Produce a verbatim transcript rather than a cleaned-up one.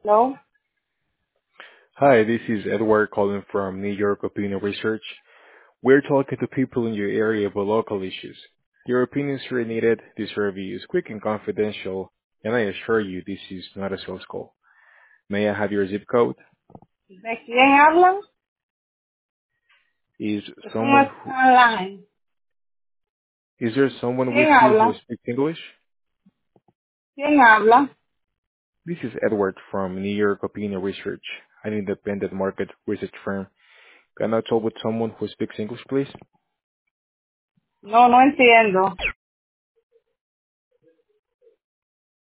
No, Hi, this is Edward calling from New York Opinion Research. We're talking to people in your area about local issues. Your opinions are needed. This review is quick and confidential, and I assure you this is not a sales call. May I have your zip code? ¿de quién hablan? Is Es un someone who, online. is there someone with ¿Quién you who habla? speaks English? ¿Quién habla? This is Edward from New York Opinion Research, an independent market research firm. Can I talk with someone who speaks English, please? No, no entiendo.